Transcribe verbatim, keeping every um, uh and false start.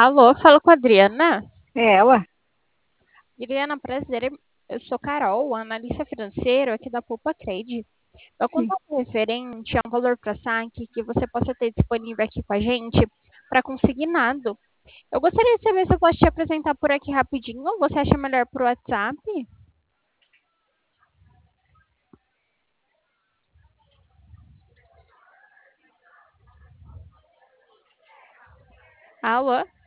Alô, falo com a Adriana. É ela? Adriana, prazer. Eu sou Carol, analista financeiro aqui da Poupa Trade. Meu Sim. contato referente a um valor para saque que você possa ter disponível aqui com a gente para consignado. Eu gostaria de saber se eu posso te apresentar por aqui rapidinho ou você acha melhor por WhatsApp? Alô?